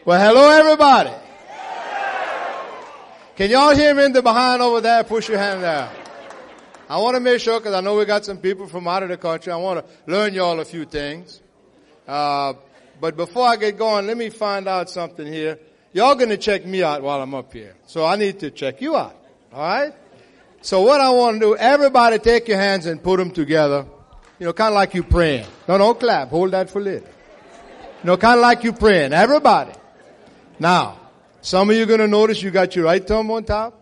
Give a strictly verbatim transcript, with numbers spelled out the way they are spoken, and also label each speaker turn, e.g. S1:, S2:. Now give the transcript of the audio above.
S1: Well, hello, everybody. Can y'all hear me in the behind over there? Push your hand down. I want to make sure, because I know we got some people from out of the country. I want to learn y'all a few things. Uh, but before I get going, let me find out something here. Y'all going to check me out while I'm up here. So I need to check you out. All right? So what I want to do, everybody take your hands and put them together. You know, kind of like you praying. No, don't clap. Hold that for later. You know, kind of like you praying. Everybody. Now, some of you are going to notice you got your right thumb on top.